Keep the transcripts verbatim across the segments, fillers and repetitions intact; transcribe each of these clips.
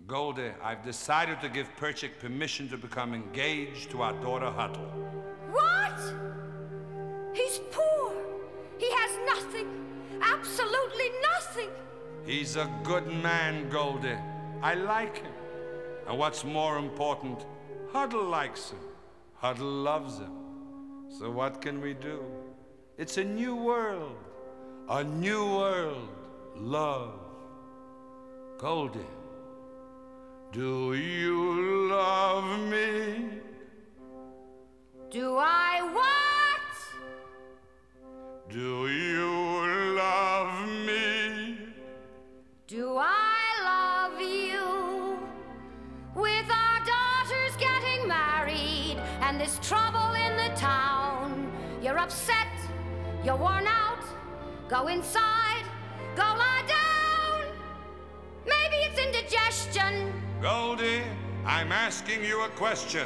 Goldie, I've decided to give Perchik permission to become engaged to our daughter Huddle. What? He's poor. He has nothing. Absolutely nothing. He's a good man, Goldie. I like him. And what's more important, Huddle likes him. Huddle loves him. So what can we do? It's a new world. A new world. Love. Goldie, do you love me? Do I what? Do you love me? Do I love you? With our daughters getting married and this trouble in the town, you're upset, you're worn out, go inside, go lie down. Maybe it's indigestion. Goldie, I'm asking you a question.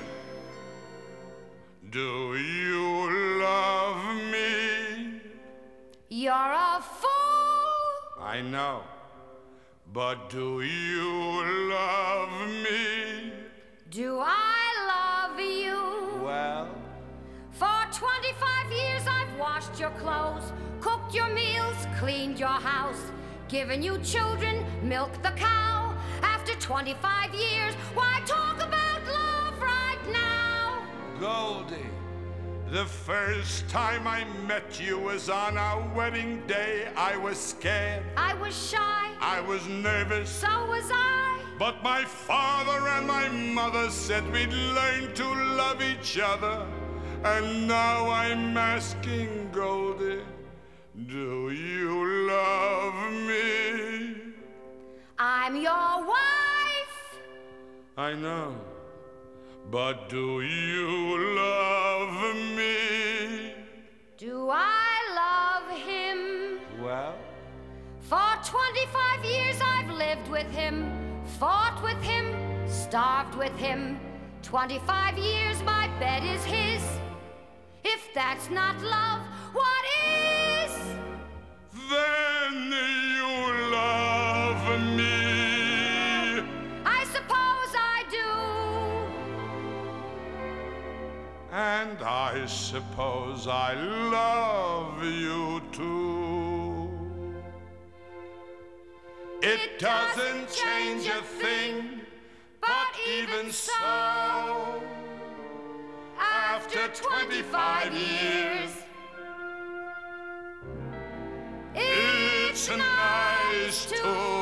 Do you love me? You're a fool. I know. But do you love me? Do I love you? Well? For twenty-five years I've washed your clothes, cooked your meals, cleaned your house, given you children, milked the cow. After twenty-five years, why talk about love right now? Goldie, the first time I met you was on our wedding day. I was scared. I was shy. I was nervous. So was I. But my father and my mother said we'd learn to love each other. And now I'm asking, Goldie, do you love me? I'm your wife. I know. But do you love me? Do I love him? Well? For twenty-five years I've lived with him, fought with him, starved with him. twenty-five years my bed is his. If that's not love, what is? Then you love me. I suppose I do. And I suppose I love you too. It doesn't change a thing, but even so, after twenty-five years, it's nice to